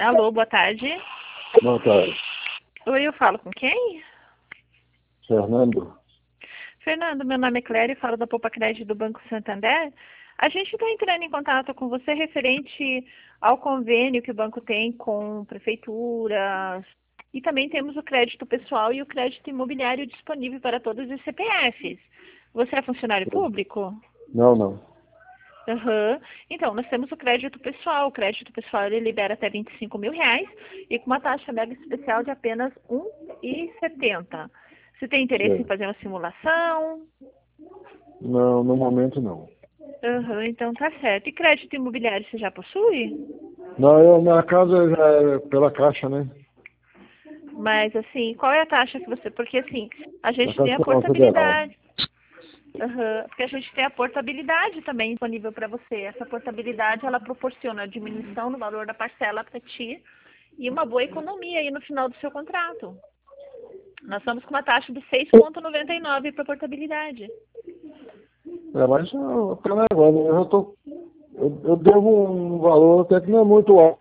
Alô, boa tarde. Boa tarde. Oi, eu falo com quem? Fernando. Fernando, meu nome é Cléria e falo da Poupa Crédito do Banco Santander. A gente está entrando em contato com você referente ao convênio que o banco tem com prefeituras e também temos o crédito pessoal e o crédito imobiliário disponível para todos os CPFs. Você é funcionário público? Não. Aham. Então, nós temos o crédito pessoal. O crédito pessoal ele libera até R$ 25.000 e com uma taxa mega especial de apenas R$ 1,70. Você tem interesse em fazer uma simulação? Não, no momento não. Aham, então tá certo. E crédito imobiliário você já possui? Não, minha casa já é pela Caixa, né? Mas assim, qual é a taxa que você... Porque assim, a gente tem a Caixa Federal. portabilidade. Aham, porque a gente tem a portabilidade também disponível para você. Essa portabilidade, ela proporciona a diminuição no valor da parcela para ti e uma boa economia aí no final do seu contrato. Nós estamos com uma taxa de 6,99 para portabilidade. Mas pelo negócio, eu devo um valor até que não é muito alto.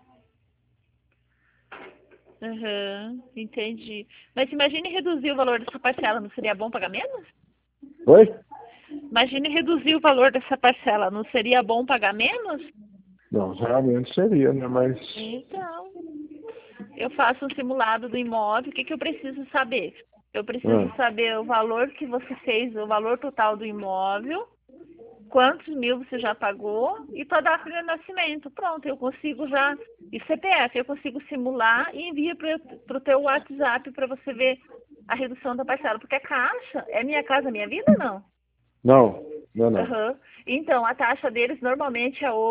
Aham, entendi. Mas imagine reduzir o valor dessa parcela, não seria bom pagar menos? Oi? Imagine reduzir o valor dessa parcela, não seria bom pagar menos? Não, realmente seria, né? Mas Então, eu faço um simulado do imóvel, o que que eu preciso saber? Eu preciso saber o valor que você fez, o valor total do imóvel, quantos mil você já pagou e tua data de nascimento. Pronto, eu consigo já, e CPF, eu consigo simular e envio para o teu WhatsApp para você ver a redução da parcela. Porque a Caixa, é Minha Casa Minha Vida, não? não. Uhum. Então, a taxa deles normalmente é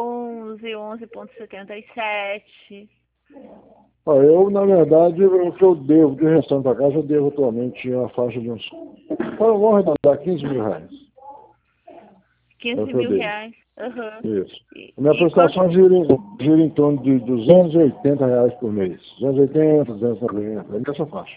11,77. Eu, na verdade, o que eu devo de restante da casa, eu devo atualmente a faixa de uns... Vamos arredondar R$ 15.000. 15 É o que eu mil devo. reais. Uhum. Isso. E, A minha e quanto... prestação gira em torno de R$ 280 por mês. 280, 290, é nessa faixa.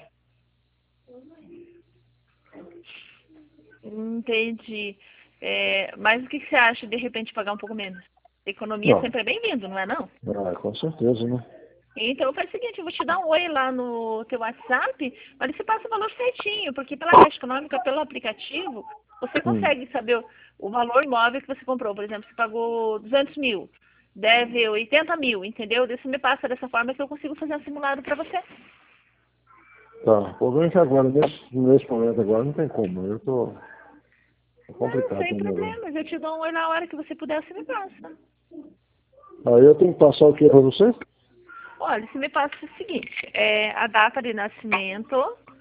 Entendi. Mas o que você acha de repente pagar um pouco menos? Economia Não. sempre é bem-vindo, não é não? Com certeza, né? Então faz o seguinte, eu vou te dar um oi lá no teu WhatsApp, mas você passa o valor certinho, porque pela Caixa Econômica, pelo aplicativo, você consegue saber o valor imóvel que você comprou. Por exemplo, você pagou 200 mil, deve 80 mil, entendeu? Daí você me passa dessa forma que eu consigo fazer um simulado para você. Tá. O problema é que agora, nesse momento agora, não tem como. É complicado. Não, sem também agora. problemas. Eu te dou um oi na hora que você puder, você me passa. Aí eu tenho que passar o que para você? Olha, você me passa o seguinte, a data de nascimento,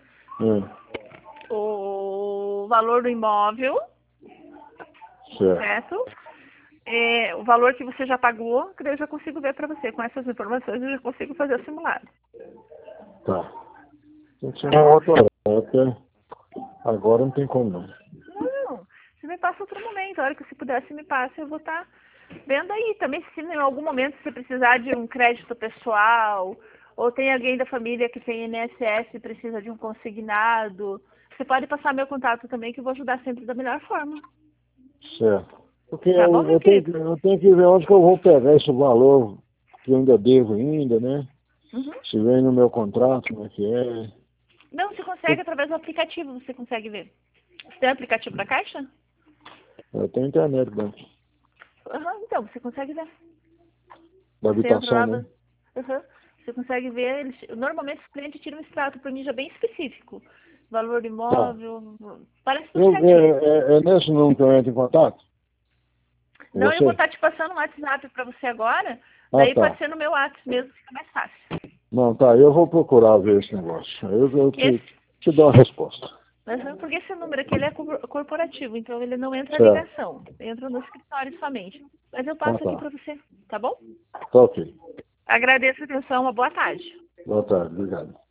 o valor do imóvel, Certo. certo? O valor que você já pagou, que daí eu já consigo ver para você. Com essas informações eu já consigo fazer o simulado. Tá. Tem que ser uma outra hora, porque agora não tem como não. Não, você me passa outro momento. A hora que você puder, você me passa, eu vou estar vendo aí. Também se em algum momento você precisar de um crédito pessoal, ou tem alguém da família que tem INSS e precisa de um consignado, você pode passar meu contato também, que eu vou ajudar sempre da melhor forma. Certo. Porque Tá bom, meu eu tenho, querido? eu tenho que ver onde que eu vou pegar esse valor que eu ainda devo ainda, né? Uhum. Se vem no meu contrato, como é que é. Não, você consegue através do aplicativo, você consegue ver. Você tem aplicativo da Caixa? Eu tenho internet, né? Uhum, então, você consegue ver. Da Você entra habitação, lá, né? você consegue ver, normalmente os clientes tiram um extrato para mim já bem específico. Valor do Tá. imóvel, parece tudo certinho. É nesse número que eu entro em contato? Com Não, eu vou você? estar te passando um WhatsApp para você agora, Ah, daí pode tá. ser no meu WhatsApp mesmo, fica mais fácil. Não, tá. Eu vou procurar ver esse negócio. Eu Que esse, te dou a resposta. porque esse número aqui ele é corporativo, então ele não entra Certo. ligação, entra no escritório somente. Mas eu Ah, passo aqui tá. para você, tá bom? Tá ok. Agradeço a atenção, uma boa tarde. Boa tarde. Obrigado.